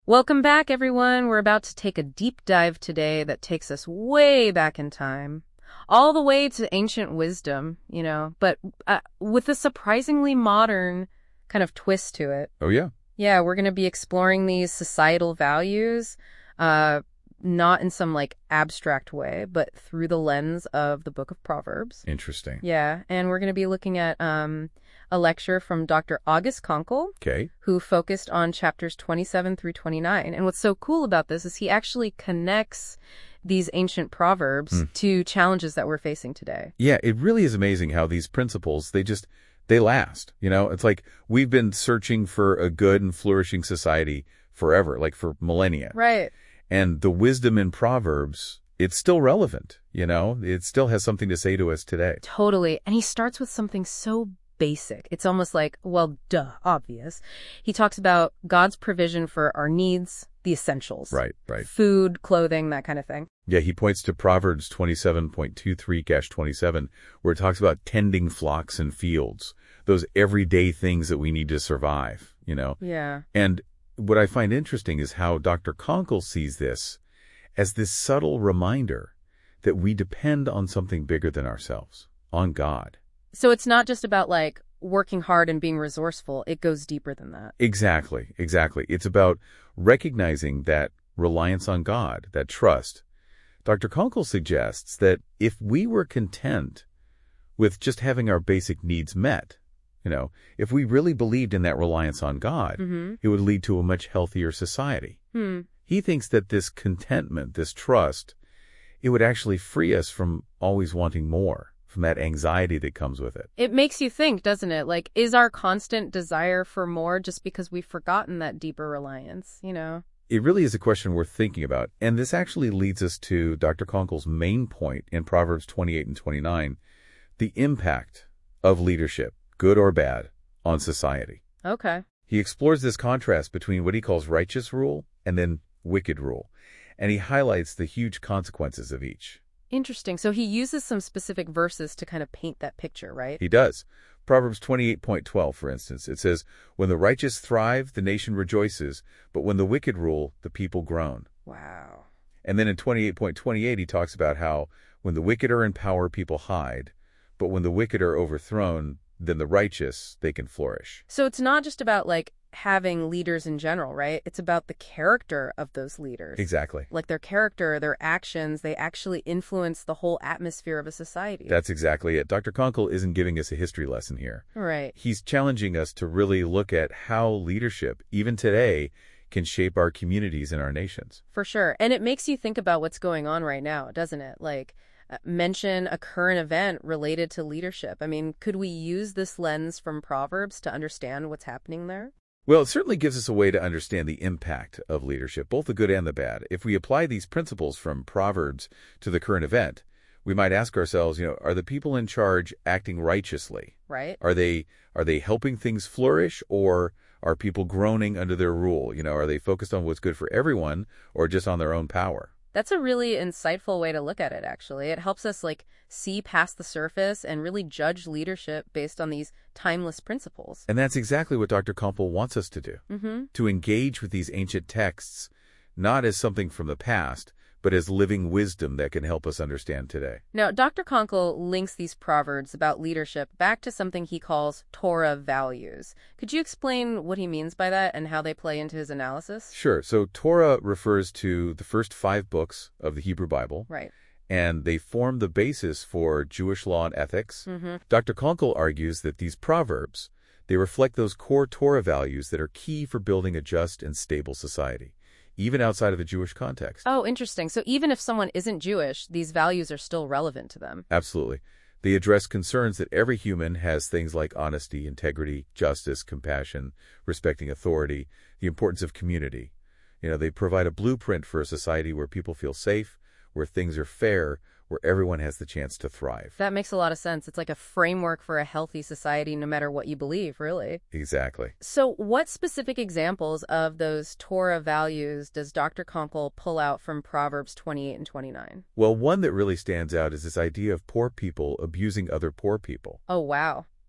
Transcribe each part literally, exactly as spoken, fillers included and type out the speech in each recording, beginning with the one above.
Welcome back, everyone. We're about to take a deep dive today that takes us way back in time, all the way to ancient wisdom, you know, but uh, with a surprisingly modern kind of twist to it. Oh, yeah? Yeah, we're going to be exploring these societal values, uh, not in some, like, abstract way, but through the lens of the Book of Proverbs. Interesting. Yeah, and we're going to be looking at um, a lecture from Doctor August Konkel, Okay. who focused on chapters twenty-seven through twenty-nine. And what's so cool about this is he actually connects these ancient proverbs Hmm. to challenges that we're facing today. Yeah, it really is amazing how these principles, they just, they last. You know, it's like we've been searching for a good and flourishing society forever, like for millennia. Right. And the wisdom in Proverbs, it's still relevant, you know? It still has something to say to us today. Totally. And he starts with something so basic. It's almost like, well, duh, obvious. He talks about God's provision for our needs, the essentials. Right, right. Food, clothing, that kind of thing. Yeah, he points to Proverbs twenty-seven point two three dash twenty-seven, where it talks about tending flocks and fields, those everyday things that we need to survive, you know? Yeah. And what I find interesting is how Doctor Konkel sees this as this subtle reminder that we depend on something bigger than ourselves, on God. So it's not just about, like, working hard and being resourceful. It goes deeper than that. Exactly, exactly. It's about recognizing that reliance on God, that trust. Doctor Konkel suggests that if we were content with just having our basic needs met, you know, if we really believed in that reliance on God, Mm-hmm. it would lead to a much healthier society. Hmm. He thinks that this contentment, this trust, it would actually free us from always wanting more, from that anxiety that comes with it. It makes you think, doesn't it? Like, is our constant desire for more just because we've forgotten that deeper reliance, you know? It really is a question worth thinking about, and this actually leads us to Doctor Konkel's main point in Proverbs twenty-eight and twenty-nine, the impact of leadership, good or bad, on society. Okay. He explores this contrast between what he calls righteous rule and then wicked rule, and he highlights the huge consequences of each. Interesting. So he uses some specific verses to kind of paint that picture, right? He does. Proverbs twenty-eight point twelve, for instance, it says, "When the righteous thrive, the nation rejoices, but when the wicked rule, the people groan." Wow. And then in twenty-eight point twenty-eight, he talks about how when the wicked are in power, people hide, but when the wicked are overthrown, then the righteous, they can flourish. So it's not just about, like, having leaders in general, right? It's about the character of those leaders. Exactly. Like their character, their actions, they actually influence the whole atmosphere of a society. That's exactly it. Doctor Konkel isn't giving us a history lesson here. Right. He's challenging us to really look at how leadership, even today, can shape our communities and our nations. For sure. And it makes you think about what's going on right now, doesn't it? Like, uh, mention a current event related to leadership. I mean, could we use this lens from Proverbs to understand what's happening there? Well, it certainly gives us a way to understand the impact of leadership, both the good and the bad. If we apply these principles from Proverbs to the current event, we might ask ourselves, you know, are the people in charge acting righteously? Right. Are they are they helping things flourish, or are people groaning under their rule? You know, are they focused on what's good for everyone or just on their own power? That's a really insightful way to look at it, actually. It helps us, like, see past the surface and really judge leadership based on these timeless principles. And that's exactly what Doctor Konkel wants us to do, Mm-hmm. to engage with these ancient texts, not as something from the past, but as living wisdom that can help us understand today. Now, Doctor Konkel links these proverbs about leadership back to something he calls Torah values. Could you explain what he means by that and how they play into his analysis? Sure. So Torah refers to the first five books of the Hebrew Bible, Right. and they form the basis for Jewish law and ethics. Mm-hmm. Doctor Konkel argues that these proverbs, they reflect those core Torah values that are key for building a just and stable society, even outside of the Jewish context. Oh, interesting. So even if someone isn't Jewish, these values are still relevant to them. Absolutely. They address concerns that every human has things like honesty, integrity, justice, compassion, respecting authority, the importance of community. You know, they provide a blueprint for a society where people feel safe, where things are fair, where everyone has the chance to thrive. That makes a lot of sense. It's like a framework for a healthy society, no matter what you believe, really. Exactly. So what specific examples of those Torah values does Doctor Konkel pull out from Proverbs twenty-eight and twenty-nine? Well, one that really stands out is this idea of poor people abusing other poor people. Oh, wow.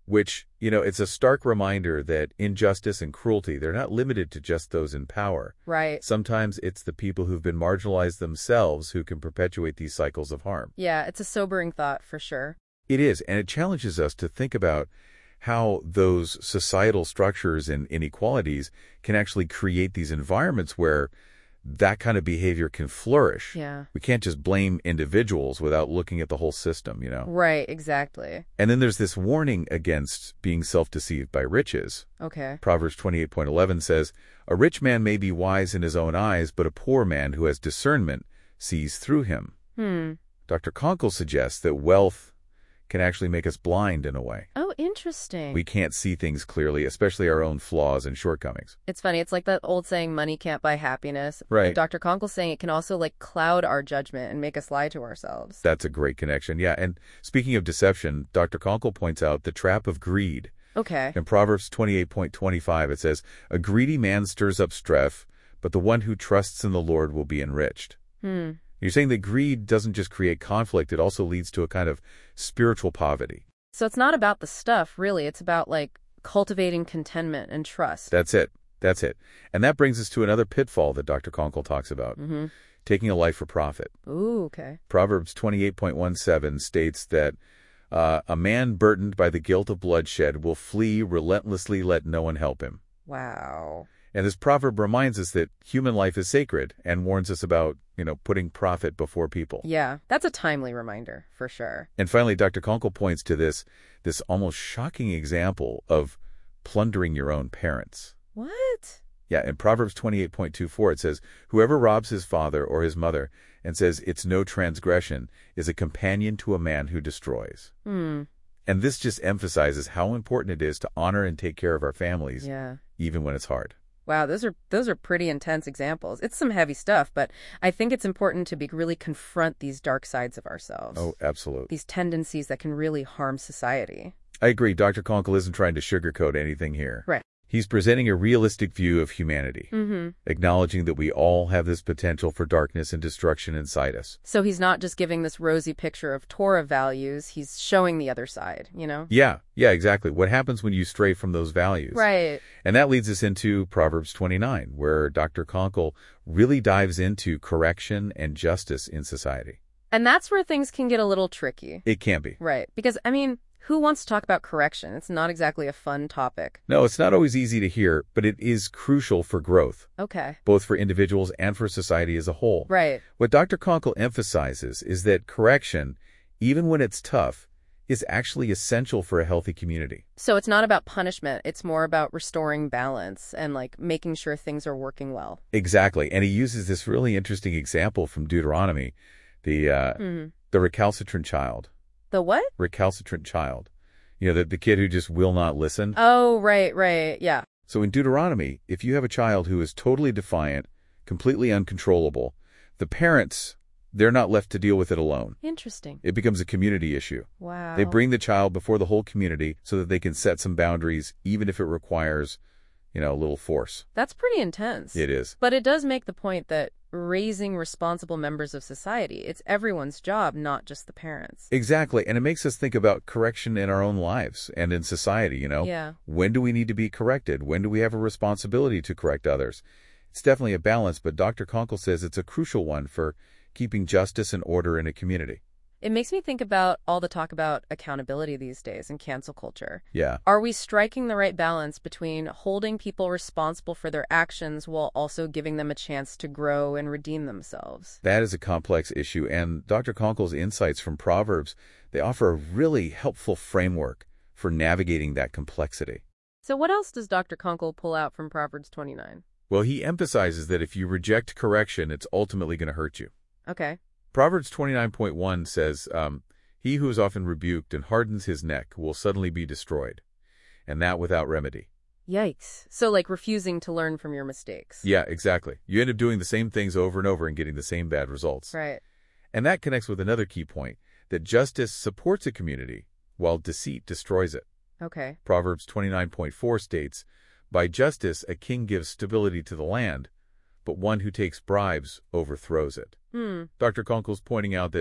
which, you know, it's a stark reminder that injustice and cruelty, they're not limited to just those in power. Right. Sometimes it's the people who've been marginalized themselves who can perpetuate these cycles of harm. Yeah, it's a sobering thought for sure. It is, and it challenges us to think about how those societal structures and inequalities can actually create these environments where that kind of behavior can flourish. Yeah. We can't just blame individuals without looking at the whole system, you know? Right, exactly. And then there's this warning against being self-deceived by riches. Okay. Proverbs twenty-eight point eleven says, "A rich man may be wise in his own eyes, but a poor man who has discernment sees through him." Hmm. Doctor Conkle suggests that wealth can actually make us blind in a way. Oh, interesting. We can't see things clearly, especially our own flaws and shortcomings. It's funny. It's like that old saying, money can't buy happiness. Right. Doctor Conkle's saying it can also like cloud our judgment and make us lie to ourselves. That's a great connection. Yeah, and speaking of deception, Doctor Conkle points out the trap of greed. Okay. In Proverbs twenty-eight point twenty-five, it says, "A greedy man stirs up strife, but the one who trusts in the Lord will be enriched." Hmm. You're saying that greed doesn't just create conflict, it also leads to a kind of spiritual poverty. So it's not about the stuff, really. It's about like cultivating contentment and trust. That's it. That's it. And that brings us to another pitfall that Doctor Conkle talks about, Mm-hmm. taking a life for profit. Ooh, okay. Proverbs twenty-eight point seventeen states that uh, a man burdened by the guilt of bloodshed will flee relentlessly, let no one help him. Wow. And this proverb reminds us that human life is sacred and warns us about, you know, putting profit before people. Yeah, that's a timely reminder, for sure. And finally, Doctor Conkle points to this, this almost shocking example of plundering your own parents. What? Yeah, in Proverbs twenty-eight point twenty-four, it says, "Whoever robs his father or his mother and says it's no transgression is a companion to a man who destroys." Hmm. And this just emphasizes how important it is to honor and take care of our families, Yeah. even when it's hard. Wow, those are those are pretty intense examples. It's some heavy stuff, but I think it's important to be really confront these dark sides of ourselves. Oh, absolutely. These tendencies that can really harm society. I agree. Doctor Conkle isn't trying to sugarcoat anything here. Right. He's presenting a realistic view of humanity, Mm-hmm. acknowledging that we all have this potential for darkness and destruction inside us. So he's not just giving this rosy picture of Torah values, he's showing the other side, you know? Yeah, yeah, exactly. What happens when you stray from those values? Right. And that leads us into Proverbs twenty-nine, where Doctor Conkle really dives into correction and justice in society. And that's where things can get a little tricky. It can be. Right. Because, I mean, who wants to talk about correction? It's not exactly a fun topic. No, it's not always easy to hear, but it is crucial for growth, Okay. both for individuals and for society as a whole. Right. What Doctor Conkle emphasizes is that correction, even when it's tough, is actually essential for a healthy community. So it's not about punishment. It's more about restoring balance and, like, making sure things are working well. Exactly. And he uses this really interesting example from Deuteronomy, the uh, Mm-hmm. the recalcitrant child. The what? Recalcitrant child. You know, the, the kid who just will not listen. Oh, right, right. Yeah. So in Deuteronomy, if you have a child who is totally defiant, completely uncontrollable, the parents, they're not left to deal with it alone. Interesting. It becomes a community issue. Wow. They bring the child before the whole community so that they can set some boundaries, even if it requires, you know, a little force. That's pretty intense. It is. But it does make the point that raising responsible members of society, it's everyone's job, not just the parents. Exactly. And it makes us think about correction in our own lives and in society, you know? Yeah. When do we need to be corrected? When do we have a responsibility to correct others? It's definitely a balance, but Doctor Conkle says it's a crucial one for keeping justice and order in a community. It makes me think about all the talk about accountability these days and cancel culture. Yeah. Are we striking the right balance between holding people responsible for their actions while also giving them a chance to grow and redeem themselves? That is a complex issue, and Doctor Conkle's insights from Proverbs, they offer a really helpful framework for navigating that complexity. So what else does Doctor Conkle pull out from Proverbs twenty-nine? Well, he emphasizes that if you reject correction, it's ultimately going to hurt you. Okay. Proverbs twenty-nine point one says, um, "He who is often rebuked and hardens his neck will suddenly be destroyed, and that without remedy." Yikes. So like refusing to learn from your mistakes. Yeah, exactly. You end up doing the same things over and over and getting the same bad results. Right. And that connects with another key point, that justice supports a community, while deceit destroys it. Okay. Proverbs twenty-nine point four states, "By justice a king gives stability to the land, but one who takes bribes overthrows it." Hmm. Doctor Conkle's pointing out that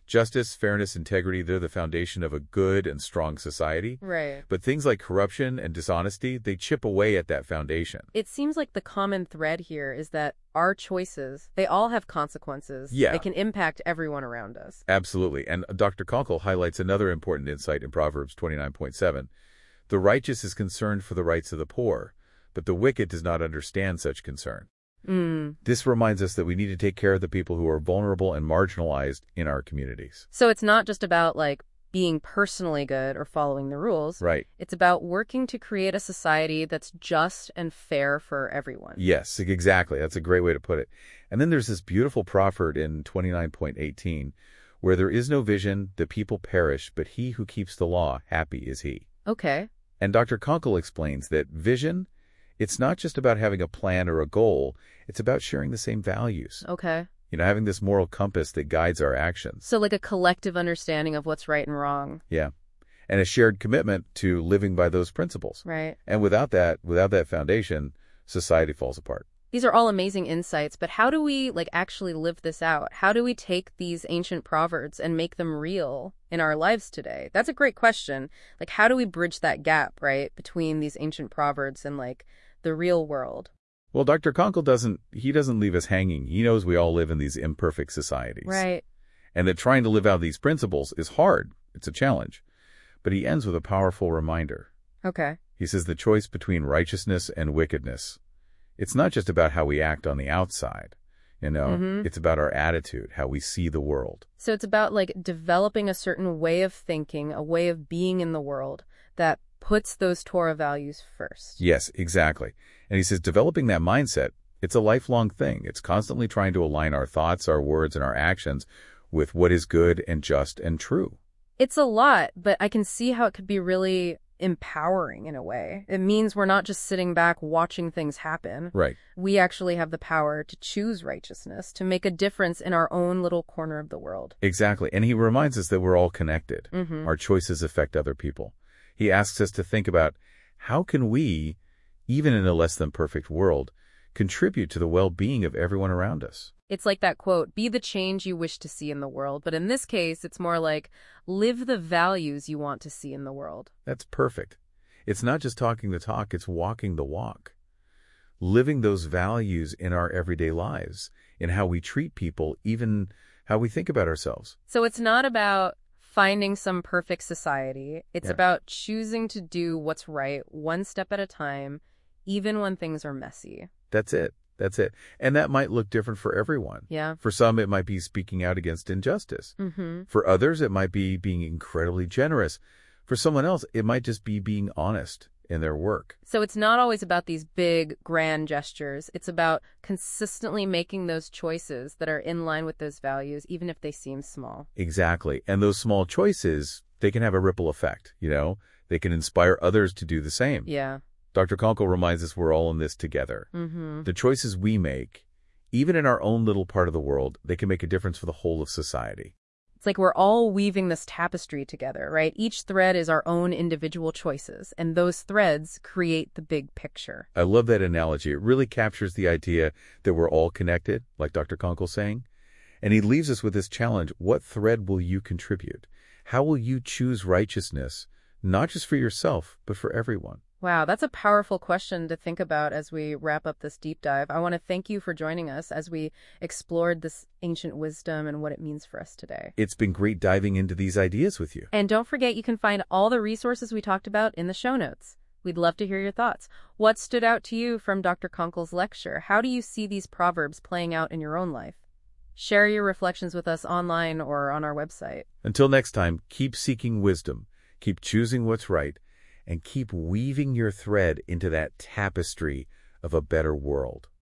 Justice, fairness, integrity, they're the foundation of a good and strong society. Right. But things like corruption and dishonesty, they chip away at that foundation. It seems like the common thread here is that our choices, they all have consequences. Yeah. They can impact everyone around us. Absolutely. And Doctor Conkle highlights another important insight in Proverbs twenty-nine point seven. The righteous is concerned for the rights of the poor, but the wicked does not understand such concern. Mm. This reminds us that we need to take care of the people who are vulnerable and marginalized in our communities. So it's not just about, like, being personally good or following the rules. Right. It's about working to create a society that's just and fair for everyone. Yes, exactly. That's a great way to put it. And then there's this beautiful proverb in twenty-nine point eighteen, where there is no vision, the people perish, but he who keeps the law, happy is he. Okay. And Doctor Conkle explains that vision, it's not just about having a plan or a goal, it's about sharing the same values. Okay. You know, having this moral compass that guides our actions. So like a collective understanding of what's right and wrong. Yeah. And a shared commitment to living by those principles. Right. And without that, without that foundation, society falls apart. These are all amazing insights, but how do we like actually live this out? How do we take these ancient proverbs and make them real in our lives today? That's a great question. Like, how do we bridge that gap, right, between these ancient proverbs and like the real world? Well, Doctor Conkle doesn't, he doesn't leave us hanging. He knows we all live in these imperfect societies. Right. And that trying to live out these principles is hard. It's a challenge. But he ends with a powerful reminder. Okay. He says the choice between righteousness and wickedness. It's not just about how we act on the outside. You know, Mm-hmm. it's about our attitude, how we see the world. So it's about like developing a certain way of thinking, a way of being in the world that puts those Torah values first. Yes, exactly. And he says developing that mindset, it's a lifelong thing. It's constantly trying to align our thoughts, our words, and our actions with what is good and just and true. It's a lot, but I can see how it could be really empowering in a way. It means we're not just sitting back watching things happen. Right. We actually have the power to choose righteousness, to make a difference in our own little corner of the world. Exactly. And he reminds us that we're all connected. Mm-hmm. Our choices affect other people. He asks us to think about how can we, even in a less than perfect world, contribute to the well-being of everyone around us. It's like that quote, be the change you wish to see in the world. But in this case, it's more like live the values you want to see in the world. That's perfect. It's not just talking the talk, it's walking the walk. Living those values in our everyday lives, in how we treat people, even how we think about ourselves. So it's not about finding some perfect society. It's Yeah. about choosing to do what's right one step at a time, even when things are messy. That's it. That's it. And that might look different for everyone. Yeah. For some, it might be speaking out against injustice. Mm-hmm. For others, it might be being incredibly generous. For someone else, it might just be being honest in their work. So it's not always about these big, grand gestures. It's about consistently making those choices that are in line with those values, even if they seem small. Exactly. And those small choices, they can have a ripple effect, you know? They can inspire others to do the same. Yeah. Doctor Conkle reminds us we're all in this together. Mm-hmm. The choices we make, even in our own little part of the world, they can make a difference for the whole of society. It's like we're all weaving this tapestry together, right? Each thread is our own individual choices, and those threads create the big picture. I love that analogy. It really captures the idea that we're all connected, like Doctor Conkle's saying. And he leaves us with this challenge. What thread will you contribute? How will you choose righteousness, not just for yourself, but for everyone? Wow, that's a powerful question to think about as we wrap up this deep dive. I want to thank you for joining us as we explored this ancient wisdom and what it means for us today. It's been great diving into these ideas with you. And don't forget, you can find all the resources we talked about in the show notes. We'd love to hear your thoughts. What stood out to you from Doctor Conkle's lecture? How do you see these proverbs playing out in your own life? Share your reflections with us online or on our website. Until next time, keep seeking wisdom, keep choosing what's right, and keep weaving your thread into that tapestry of a better world.